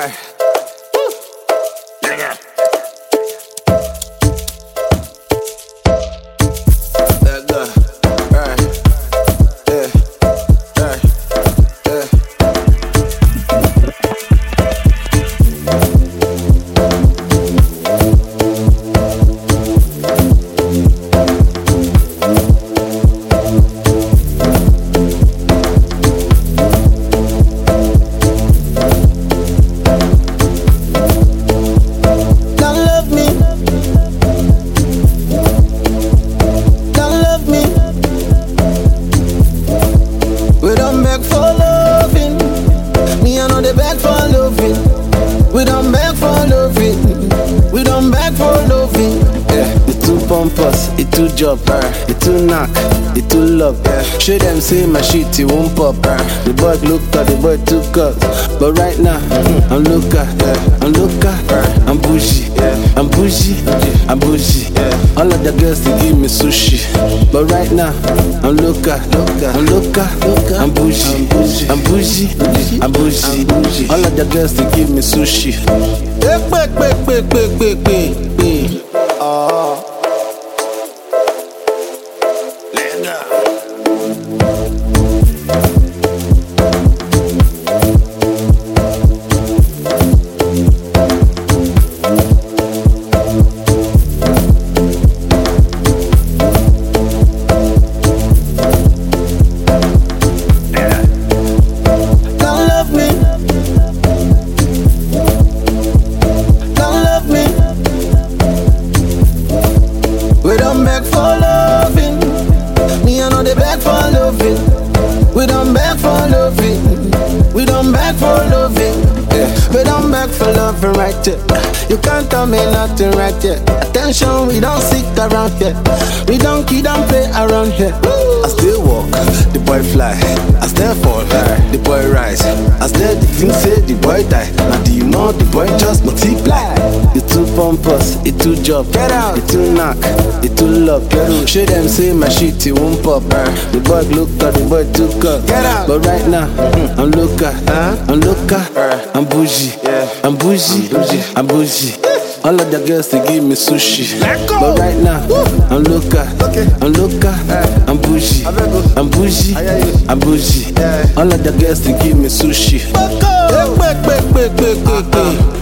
Alright. Nigga. Let go. Alright. Yeah. Alright. Yeah. We don't beg for loving. Me I know they beg for loving. We don't beg for loving. We don't beg for loving. Yeah, it too pompous, it too job, it too knock, it too love. Yeah, show them say my shit it won't pop. The boy look at the boy too cut, but right now I'm looker, I'm looker, I'm bougie, I'm bougie, I'm bougie. All of the girls they give me sushi, but right now I'm looker, I'm looker, I'm bougie, I'm bougie, I'm bougie. All of the girls they give me sushi. Oh. Let go. We don't beg for loving. Me I know they beg for loving. We don't beg for loving. We don't beg for loving. Yeah. We don't beg for loving right here. You can't tell me nothing right here. Attention, we don't seek around here. We don't kid and play around here. I still walk, the boy fly. I still fall, the boy rise. I still the thing say the boy die. Now do you know the boy just multiply? It too pompous, it too job. Get out, it too knock, it too love. Show them say my shit it won't pop. The boy look at the boy too cut. Get out. But right now I'm looker, I'm looker, I'm bougie, I'm bougie, I'm bougie. All of the girls they give me sushi, but right now I'm looker, I'm looker, I'm bougie, I'm bougie, I'm bougie. All of the girls they give me sushi.